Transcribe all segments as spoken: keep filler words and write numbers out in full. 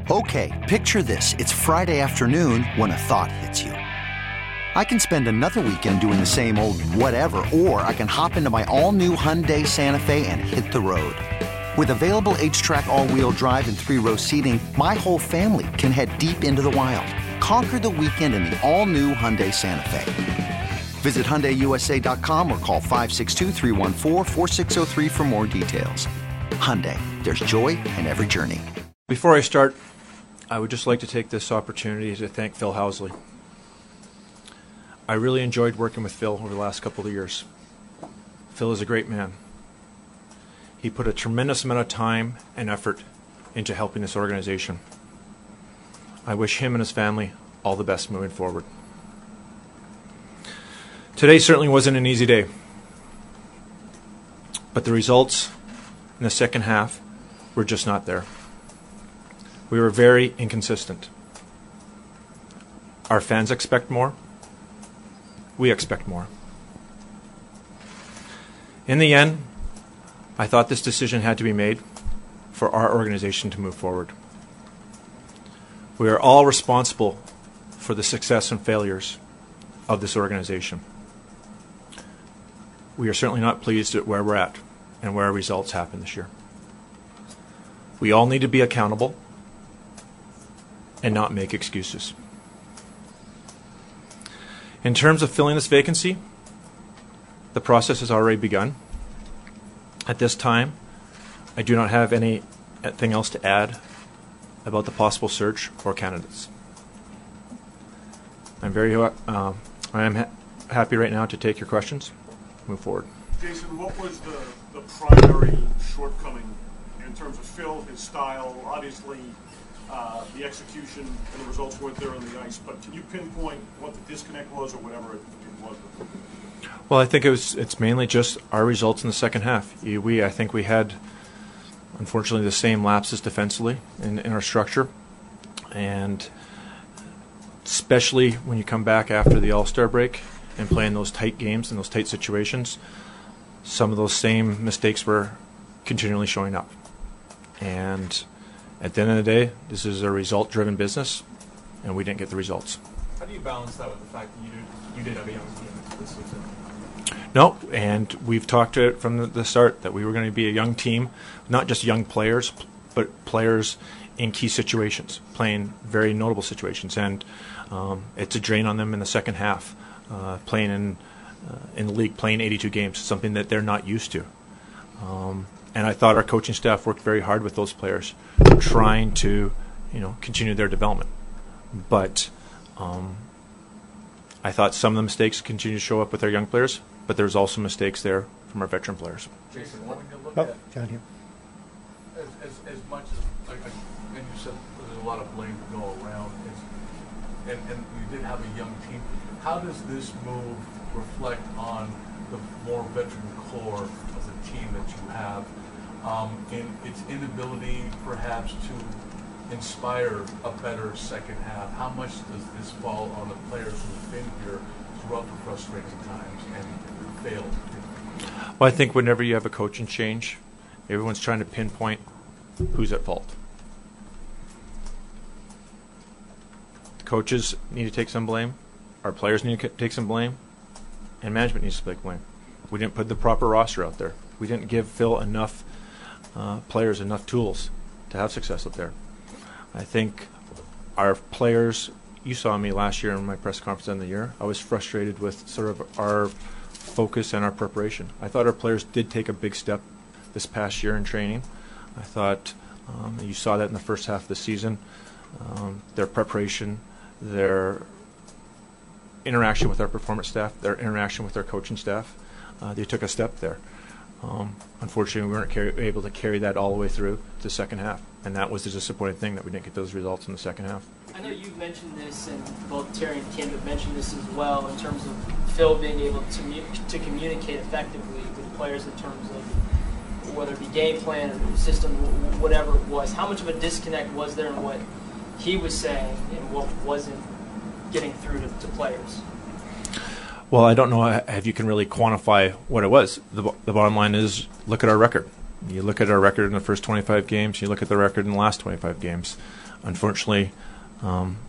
Okay, picture this. It's Friday afternoon when a thought hits you. I can spend another weekend doing the same old whatever, or I can hop into my all-new Hyundai Santa Fe and hit the road. With available H-Track all-wheel drive and three-row seating, my whole family can head deep into the wild. Conquer the weekend in the all-new Hyundai Santa Fe. Visit Hyundai U S A dot com or call five six two, three one four, four six zero three for more details. Hyundai, there's joy in every journey. Before I start, I would just like to take this opportunity to thank Phil Housley. I really enjoyed working with Phil over the last couple of years. Phil is a great man. He put a tremendous amount of time and effort into helping this organization. I wish him and his family all the best moving forward. Today certainly wasn't an easy day, but the results in the second half were just not there. We were very inconsistent. Our fans expect more. We expect more. In the end, I thought this decision had to be made for our organization to move forward. We are all responsible for the success and failures of this organization. We are certainly not pleased at where we're at and where our results happen this year. We all need to be accountable and not make excuses. In terms of filling this vacancy, the process has already begun. At this time, I do not have anything else to add about the possible search for candidates. I'm very, uh, I am ha- happy right now to take your questions. Move forward. Jason, what was the, the primary shortcoming in terms of Phil, his style? Obviously, uh, the execution and the results weren't there on the ice, but can you pinpoint what the disconnect was or whatever it, it was? Well, I think it was. It's mainly just our results in the second half. We, I think, we had, unfortunately, the same lapses defensively in, in our structure, and especially when you come back after the All-Star break and playing those tight games and those tight situations, some of those same mistakes were continually showing up. And at the end of the day, this is a result-driven business, and we didn't get the results. How do you balance that with the fact that you did, you did have a young team this season? No, and we've talked to it from the, the start that we were going to be a young team, not just young players, but players in key situations, playing very notable situations. And um, it's a drain on them in the second half. Uh, playing in uh, in the league, playing eighty-two games, something that they're not used to. Um, and I thought our coaching staff worked very hard with those players, trying to, you know, continue their development. But um, I thought some of the mistakes continue to show up with our young players, but there's also mistakes there from our veteran players. Jason, when you look oh, at down here. as, as, as much as, like, and you said there's a lot of blame to go around, as, and, and you did have a young team. How does this move reflect on the more veteran core of the team that you have, um, in its inability perhaps to inspire a better second half? How much does this fall on the players who've been here throughout the frustrating times and failed? Well, I think whenever you have a coaching change, everyone's trying to pinpoint who's at fault. The coaches need to take some blame. Our players need to take some blame, and management needs to take blame. We didn't put the proper roster out there. We didn't give Phil enough uh, players, enough tools to have success up there. I think our players, you saw me last year in my press conference end of the year, I was frustrated with sort of our focus and our preparation. I thought our players did take a big step this past year in training. I thought um, you saw that in the first half of the season. Um, their preparation, their interaction with our performance staff, their interaction with our coaching staff, uh, they took a step there. Um, unfortunately, we weren't carry, able to carry that all the way through to the second half, and that was the disappointing thing, that we didn't get those results in the second half. I know you've mentioned this, and both Terry and Kim have mentioned this as well, in terms of Phil being able to, mu- to communicate effectively with players in terms of whether it be game plan or system, whatever it was. How much of a disconnect was there in what he was saying and what wasn't getting through to, to players? Well, I don't know if you can really quantify what it was. The, the bottom line is, look at our record. You look at our record in the first twenty-five games, you look at the record in the last twenty-five games. unfortunately, um,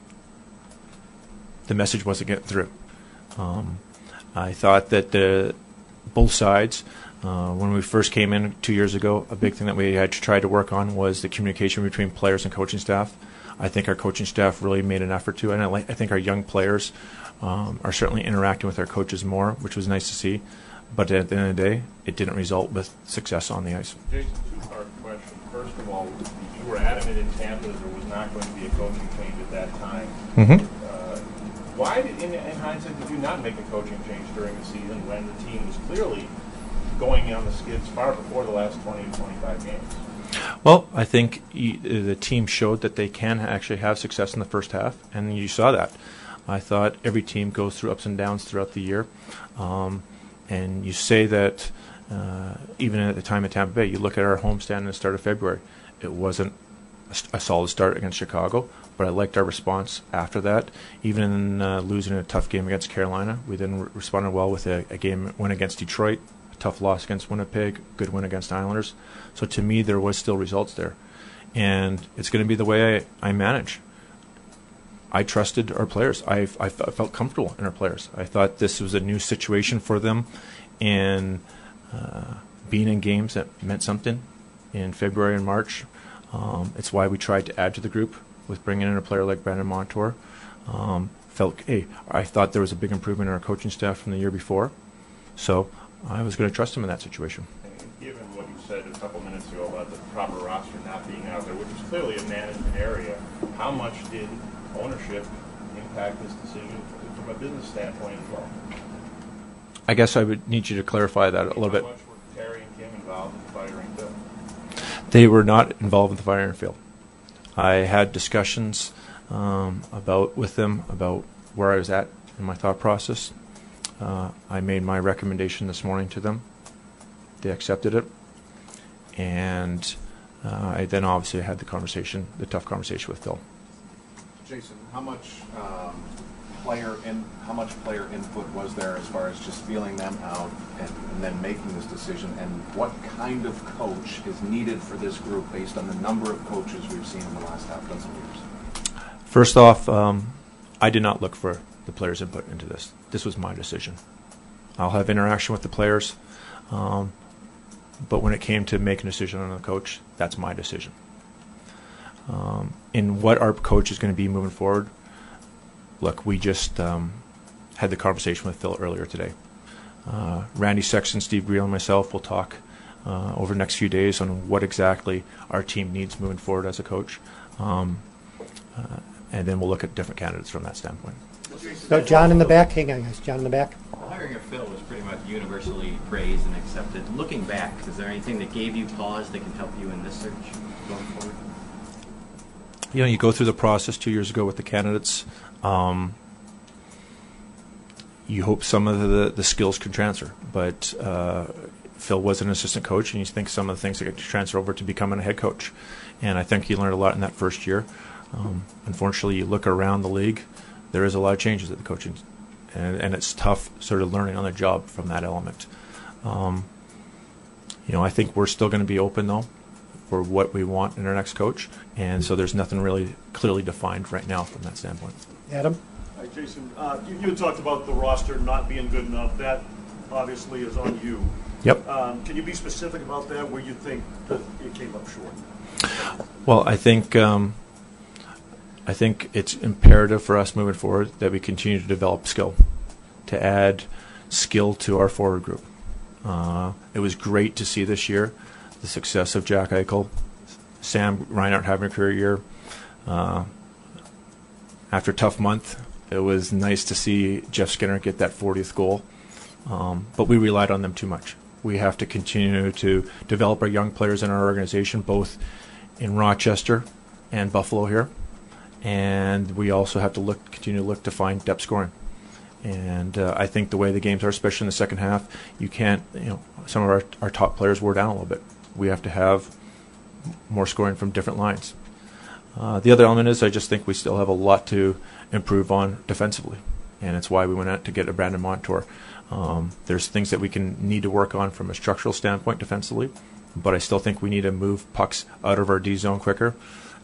the message wasn't getting through. Um, I thought that the both sides, uh, when we first came in two years ago, a big thing that we had to try to work on was the communication between players and coaching staff. I think our coaching staff really made an effort to, and I, like, I think our young players um, are certainly interacting with our coaches more, which was nice to see. But at the end of the day, it didn't result with success on the ice. Jason, two-part question. First of all, you were adamant in Tampa that there was not going to be a coaching change at that time. Mm-hmm. Uh, why, did, in, in hindsight, did you not make a coaching change during the season when the team was clearly going on the skids far before the last twenty to twenty-five games? Well, I think y- the team showed that they can actually have success in the first half, and you saw that. I thought every team goes through ups and downs throughout the year. Um, and you say that uh, even at the time at Tampa Bay, you look at our homestand in the start of February, it wasn't a, st- a solid start against Chicago, but I liked our response after that. Even in uh, losing a tough game against Carolina, we then re- responded well with a, a game win against Detroit, a tough loss against Winnipeg, good win against Islanders. So to me, there was still results there. And it's going to be the way I, I manage. I trusted our players. I, I, f- I felt comfortable in our players. I thought this was a new situation for them, and uh, being in games that meant something in February and March. Um, it's why we tried to add to the group with bringing in a player like Brandon Montour. Um, felt, hey, I thought there was a big improvement in our coaching staff from the year before, so I was going to trust him in that situation. And given what you said a couple minutes ago about the proper roster not being out there, which is clearly a management area, how much did ownership impact this decision from a business standpoint as well? I guess I would need you to clarify that a little bit. How much were Terry and Kim involved in firing Phil? They were not involved in the firing field. I had discussions um, about with them about where I was at in my thought process. Uh, I made my recommendation this morning to them. They accepted it, and uh, I then obviously had the conversation, the tough conversation with Phil. Jason, how much um, player in how much player input was there as far as just feeling them out and, and then making this decision? And what kind of coach is needed for this group based on the number of coaches we've seen in the last half dozen years? First off, um, I did not look for the players' input into this. This was my decision. I'll have interaction with the players, um, but when it came to making a decision on a coach, that's my decision. Um, in what our coach is going to be moving forward, look, we just um, had the conversation with Phil earlier today. Uh, Randy Sexton, Steve Greel, and myself will talk uh, over the next few days on what exactly our team needs moving forward as a coach. Um, uh, and then we'll look at different candidates from that standpoint. No, John in the back. Hang on, guys. John in the back. The hiring of Phil was pretty much universally praised and accepted. Looking back, is there anything that gave you pause that can help you in this search going forward? You know, you go through the process two years ago with the candidates. Um, you hope some of the, the skills can transfer, but uh, Phil was an assistant coach, and you think some of the things that could transfer over to becoming a head coach. And I think he learned a lot in that first year. Um, unfortunately, you look around the league, there is a lot of changes at the coaching, and, and it's tough sort of learning on the job from that element. Um, you know, I think we're still going to be open, though, for what we want in our next coach, and so there's nothing really clearly defined right now from that standpoint. Adam? Hi, Jason. Uh, you, you had talked about the roster not being good enough. That obviously is on you. Yep. Um, can you be specific about that, where you think that it came up short? Well, I think um, I think it's imperative for us moving forward that we continue to develop skill, to add skill to our forward group. Uh, it was great to see this year the success of Jack Eichel, Sam Reinhart having a career year. Uh, after a tough month, it was nice to see Jeff Skinner get that fortieth goal, um, but we relied on them too much. We have to continue to develop our young players in our organization, both in Rochester and Buffalo here, and we also have to look, continue to look to find depth scoring. And uh, I think the way the games are, especially in the second half, you can't, you know, some of our, our top players wore down a little bit. We have to have more scoring from different lines. Uh, the other element is I just think we still have a lot to improve on defensively, and it's why we went out to get a Brandon Montour. Um, there's things that we can need to work on from a structural standpoint defensively, but I still think we need to move pucks out of our D zone quicker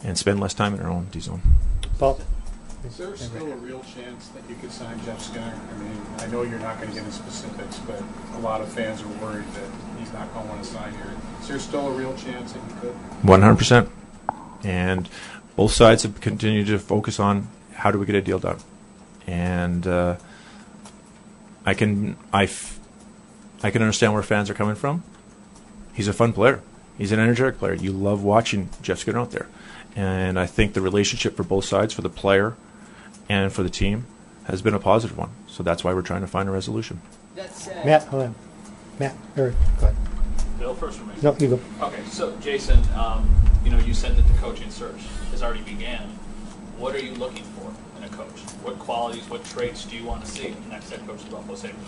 and spend less time in our own D zone. Paul? Is there still a real chance that you could sign Jeff Skinner? I mean, I know you're not going to get into specifics, but a lot of fans are worried that he's not going to want to sign here. Is there still a real chance that you could? one hundred percent. And both sides have continued to focus on how do we get a deal done. And uh, I can I, f- I can understand where fans are coming from. He's a fun player. He's an energetic player. You love watching Jeff Skinner out there. And I think the relationship for both sides, for the player and for the team, has been a positive one. So that's why we're trying to find a resolution. That said, Matt, hold on. Matt, Eric, go ahead. Bill, first for me. No, you go. Okay, so Jason, um, you know, you said that the coaching search has already began. What are you looking for in a coach? What qualities, what traits do you want to see in the next head coach of the Buffalo Sabres?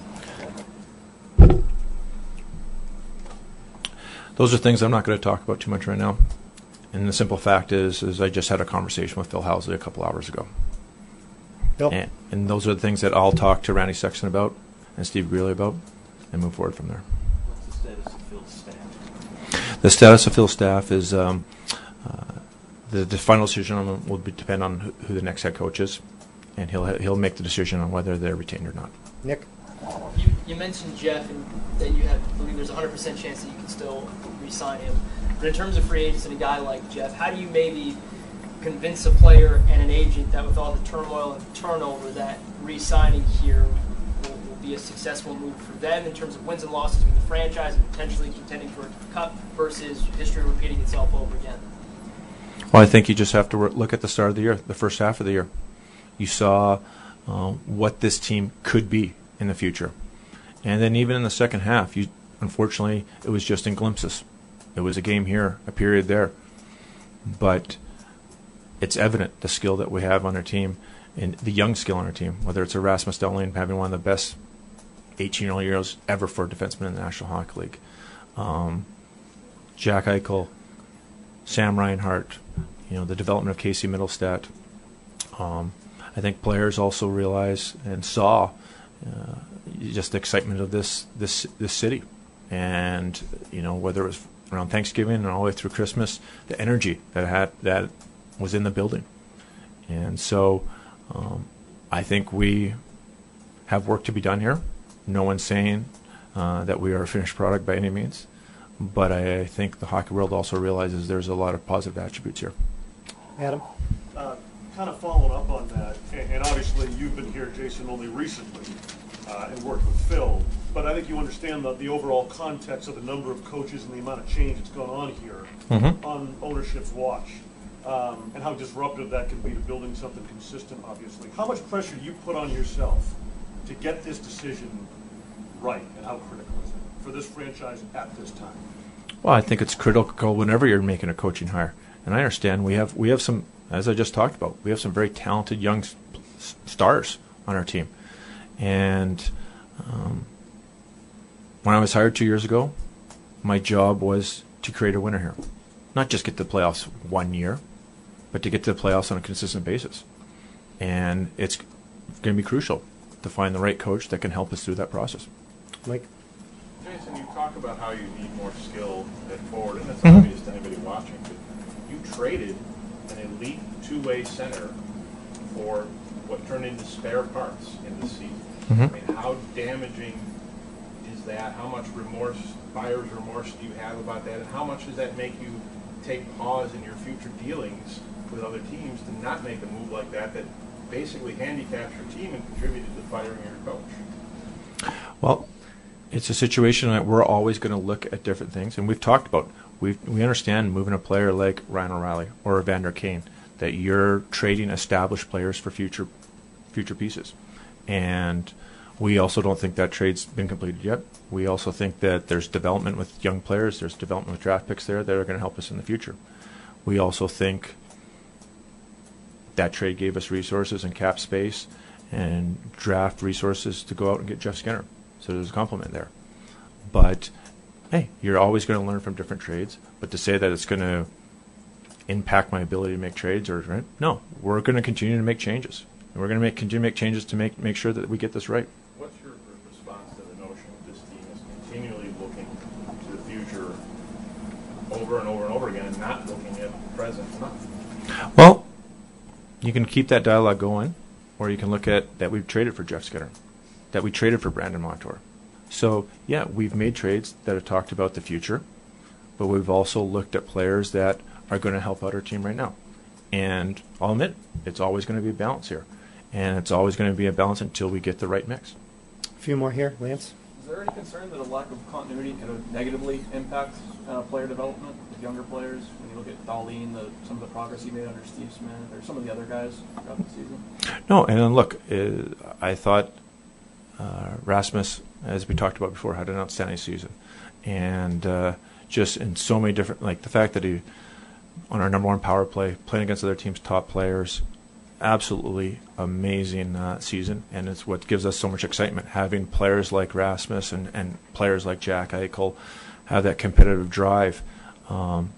Those are things I'm not going to talk about too much right now. And the simple fact is, is I just had a conversation with Phil Housley a couple hours ago. Bill? And, and those are the things that I'll talk to Randy Sexton about and Steve Greeley about and move forward from there. What's the status of Phil's staff? The status of Phil's staff is um, uh, the, the final decision on them will be, depend on who, who the next head coach is, and he'll he'll make the decision on whether they're retained or not. Nick? You, you mentioned Jeff and that you have believe there's a hundred percent chance that you can still re-sign him. But in terms of free agents and a guy like Jeff, how do you maybe convince a player and an agent that with all the turmoil and turnover that re-signing here will, will be a successful move for them in terms of wins and losses with the franchise and potentially contending for a cup versus history repeating itself over again? Well, I think you just have to look at the start of the year, the first half of the year. You saw um, what this team could be in the future. And then even in the second half, you unfortunately, it was just in glimpses. It was a game here, a period there. But it's evident the skill that we have on our team and the young skill on our team, whether it's Erasmus Dahlin having one of the best eighteen-year-old years ever for a defenseman in the National Hockey League. Um, Jack Eichel, Sam Reinhart, you know, the development of Casey Middlestat. Um, I think players also realize and saw uh, just the excitement of this this this city, and you know whether it was around Thanksgiving and all the way through Christmas, the energy that had that was in the building, and so um, I think we have work to be done here. No one's saying uh, that we are a finished product by any means, but I, I think the hockey world also realizes there's a lot of positive attributes here. Adam? Uh, kind of following up on that, and, and obviously you've been here, Jason, only recently uh, and worked with Phil, but I think you understand the, the overall context of the number of coaches and the amount of change that's gone on here Mm-hmm. on ownership's watch, um, and how disruptive that can be to building something consistent, obviously. How much pressure do you put on yourself to get this decision right, and how critical is it for this franchise at this time? Well, I think it's critical whenever you're making a coaching hire. And I understand we have we have some, as I just talked about, we have some very talented young s- stars on our team. And um, when I was hired two years ago, my job was to create a winner here. Not just get to the playoffs one year, but to get to the playoffs on a consistent basis. And it's going to be crucial to find the right coach that can help us through that process. Mike? Jason, you talk about how you need more skill at forward, and that's Mhm. obvious to anybody watching. But you traded an elite two-way center for what turned into spare parts in the season. Mhm. I mean, how damaging is that? How much remorse, buyer's remorse, do you have about that? And how much does that make you take pause in your future dealings with other teams to not make a move like that that basically handicaps your team and contributed to firing your coach? Well, it's a situation that we're always going to look at different things, and we've talked about. We we understand moving a player like Ryan O'Reilly or Evander Kane, that you're trading established players for future future pieces, and we also don't think that trade's been completed yet. We also think that there's development with young players, there's development with draft picks there that are going to help us in the future. We also think that trade gave us resources and cap space and draft resources to go out and get Jeff Skinner. So there's a compliment there. But, hey, you're always going to learn from different trades. But to say that it's going to impact my ability to make trades, or right? No, we're going to continue to make changes. And we're going to make continue to make changes to make make sure that we get this right. What's your response to the notion that this team is continually looking to the future over and over and over again and not looking at present? present enough? Well, you can keep that dialogue going, or you can look at that we've traded for Jeff Skinner, that we traded for Brandon Montour. So, yeah, we've made trades that have talked about the future, but we've also looked at players that are going to help out our team right now. And I'll admit, it's always going to be a balance here. And it's always going to be a balance until we get the right mix. A few more here. Lance? Is there any concern that a lack of continuity could negatively impact uh, player development with younger players? When you look at Darlene, the, some of the progress he made under Steve Smith, or some of the other guys throughout the season? No, and then look, uh, I thought uh, Rasmus, as we talked about before, had an outstanding season. And uh, just in so many different, like the fact that he, on our number one power play, playing against other teams' top players, absolutely amazing uh, season, and it's what gives us so much excitement, having players like Rasmus and, and players like Jack Eichel have that competitive drive um,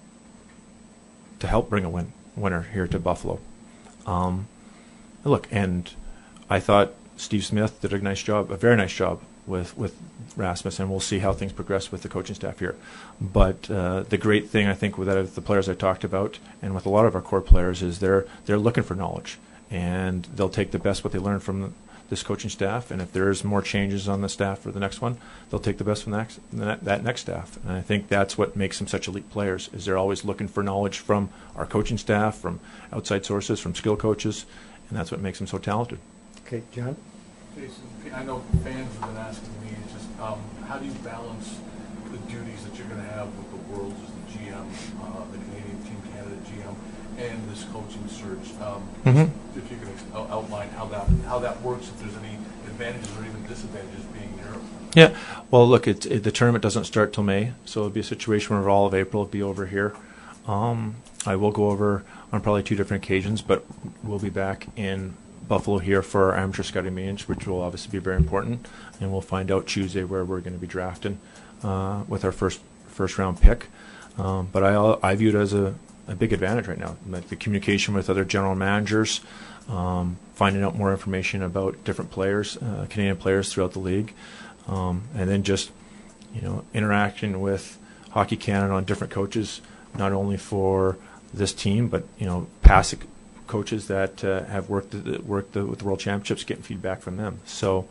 to help bring a win winner here to Buffalo. Um, look, and I thought Steve Smith did a nice job, a very nice job with, with Rasmus, and we'll see how things progress with the coaching staff here. But uh, the great thing, I think, with that, the players I talked about, and with a lot of our core players, is they're they're looking for knowledge, and they'll take the best what they learn from this coaching staff. And if there's more changes on the staff for the next one, they'll take the best from that, that, that next staff. And I think that's what makes them such elite players, is they're always looking for knowledge from our coaching staff, from outside sources, from skill coaches, and that's what makes them so talented. Okay, John? Jason, I know fans have been asking me, just um, how do you balance the duties that you're going to have with the Worlds as the G M, uh, the Canadian Team Canada G M, and this coaching search? Um, Mm-hmm. If you can ex- outline how that how that works, if there's any advantages or even disadvantages being in Europe. Yeah, well, look, it, it, the tournament doesn't start till May, so it'll be a situation where all of April will be over here. Um, I will go over on probably two different occasions, but we'll be back in Buffalo here for our amateur scouting meetings, which will obviously be very important, and we'll find out Tuesday where we're going to be drafting uh, with our first first round pick. Um, but I I view it as a, a big advantage right now, like the communication with other general managers, um, finding out more information about different players, uh, Canadian players throughout the league, um, and then just you know interacting with Hockey Canada on different coaches, not only for this team, but you know past coaches that uh, have worked worked the, with the World Championships, getting feedback from them. So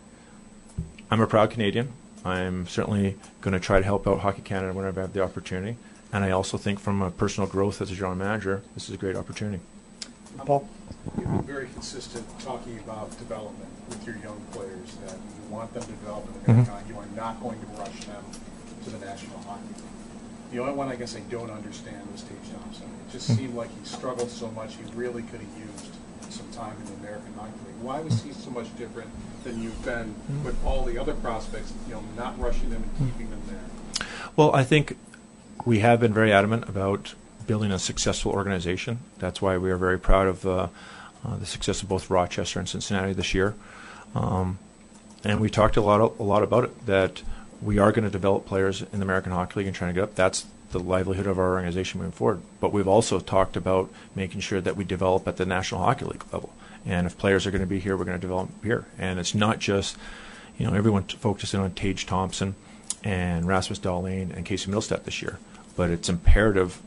I'm a proud Canadian. I'm certainly going to try to help out Hockey Canada whenever I have the opportunity. And I also think from a personal growth as a general manager, this is a great opportunity. Paul? You've been very consistent talking about development with your young players, that you want them to develop in the American Hockey. You are not going to rush them to the National Hockey League. The only one I guess I don't understand was Tage Thompson. It just seemed like he struggled so much, he really could have used some time in the American Hockey League. Why was he so much different than you've been with all the other prospects, you know, not rushing them and keeping them there? Well, I think we have been very adamant about building a successful organization. That's why we are very proud of uh, uh, the success of both Rochester and Cincinnati this year. Um, and we talked a lot, a lot about it, that we are going to develop players in the American Hockey League and trying to get up. That's the livelihood of our organization moving forward. But we've also talked about making sure that we develop at the National Hockey League level. And if players are going to be here, we're going to develop here. And it's not just, you know, everyone t- focusing on Tage Thompson and Rasmus Dahlin and Casey Middlestat this year. But it's imperative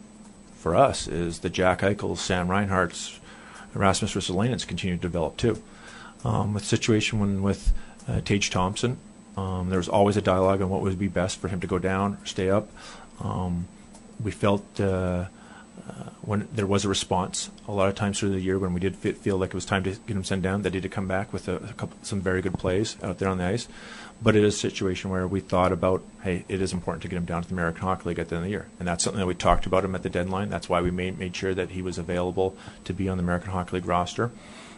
for us is the Jack Eichels, Sam Reinhart's, Rasmus Ristolainen's continue to develop too. Um, with the situation when with uh, Tage Thompson, Um, there was always a dialogue on what would be best for him to go down or stay up. Um, we felt uh, uh, when there was a response, a lot of times through the year when we did fit, feel like it was time to get him sent down, that he did come back with a, a couple, some very good plays out there on the ice. But it is a situation where we thought about, hey, it is important to get him down to the American Hockey League at the end of the year. And that's something that we talked about him at the deadline. That's why we made, made sure that he was available to be on the American Hockey League roster.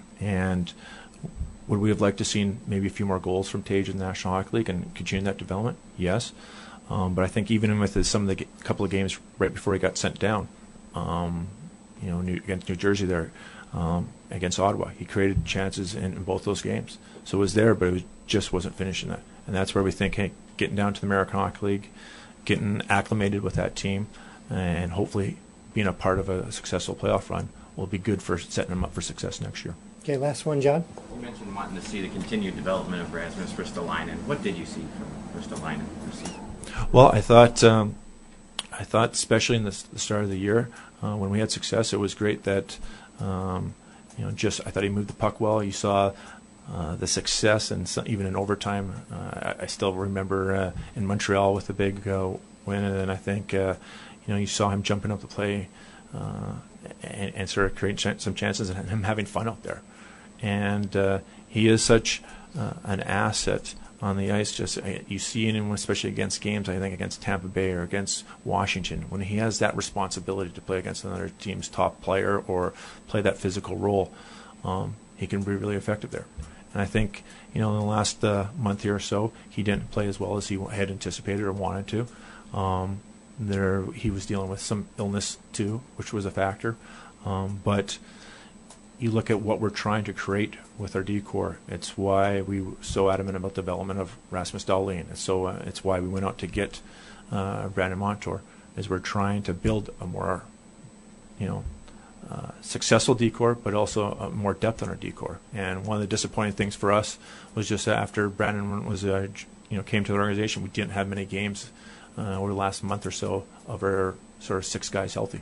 And would we have liked to seen maybe a few more goals from Tage in the National Hockey League and continue that development? Yes. Um, but I think even with his, some of the g- couple of games right before he got sent down, um, you know, New, against New Jersey there, um, against Ottawa, he created chances in, in both those games. So it was there, but it was, just wasn't finishing that. And that's where we think, hey, getting down to the American Hockey League, getting acclimated with that team, and hopefully being a part of a successful playoff run will be good for setting him up for success next year. Okay, last one, John. You mentioned wanting to see the continued development of Rasmus Ristolainen. What did you see from Ristolainen this season? Well, I thought um, I thought, especially in the, s- the start of the year, uh, when we had success, it was great that, um, you know, just I thought he moved the puck well. You saw uh, the success, and so, even in overtime, uh, I, I still remember uh, in Montreal with the big uh, win, and then I think, uh, you know, you saw him jumping up the play uh, and, and sort of creating ch- some chances and him having fun out there. And uh, he is such uh, an asset on the ice. Just uh, you see in him, especially against games, I think against Tampa Bay or against Washington, when he has that responsibility to play against another team's top player or play that physical role, um, he can be really effective there. And I think, you know, in the last uh, month here or so, he didn't play as well as he had anticipated or wanted to. Um, there, he was dealing with some illness too, which was a factor. Um, but you look at what we're trying to create with our D-Corps. It's why we were so adamant about development of Rasmus Dahlin. It's so uh, it's why we went out to get uh, Brandon Montour, is we're trying to build a more, you know, uh, successful D-Corps, but also uh, more depth on our D-Corps. And one of the disappointing things for us was just after Brandon was, uh, you know, came to the organization, we didn't have many games uh, over the last month or so of our sort of six guys healthy.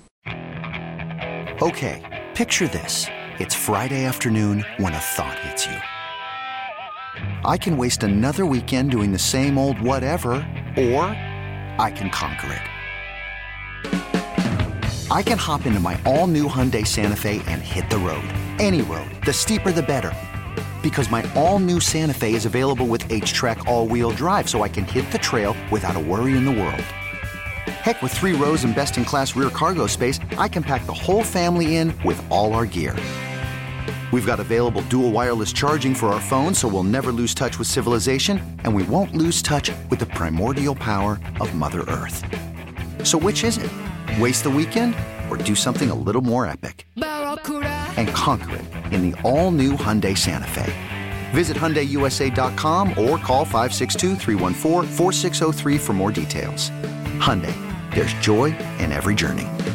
Okay, picture this. It's Friday afternoon when a thought hits you. I can waste another weekend doing the same old whatever, or I can conquer it. I can hop into my all-new Hyundai Santa Fe and hit the road. Any road. The steeper, the better. Because my all-new Santa Fe is available with H-Track all-wheel drive, so I can hit the trail without a worry in the world. Heck, with three rows and best-in-class rear cargo space, I can pack the whole family in with all our gear. We've got available dual wireless charging for our phones, so we'll never lose touch with civilization, and we won't lose touch with the primordial power of Mother Earth. So which is it? Waste the weekend or do something a little more epic? And conquer it in the all-new Hyundai Santa Fe. Visit Hyundai U S A dot com or call five six two, three one four, four six zero three for more details. Hyundai, there's joy in every journey.